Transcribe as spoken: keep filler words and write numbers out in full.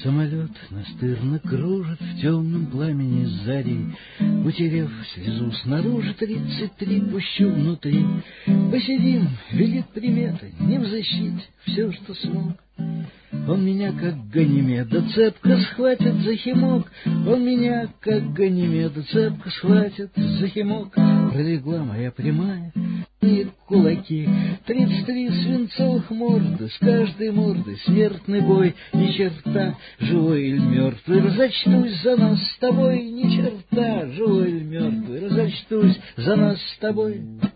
Самолет настырно кружит в темном пламени зари. Утерев слезу снаружи, тридцать три пущу внутри. Посидим, велит примета, не взыщить все, что смог. Он меня, как Ганимеда, цепко схватит за химок. Он меня, как Ганимеда, цепко схватит за химок. Пролегла моя прямая и кулаки, тридцать три свинцовых морды, с каждой мордой смертный бой. Ни черта, живой или мертвый, разочтусь за нас с тобой. Ни черта, живой или мертвый, разочтусь за нас с тобой.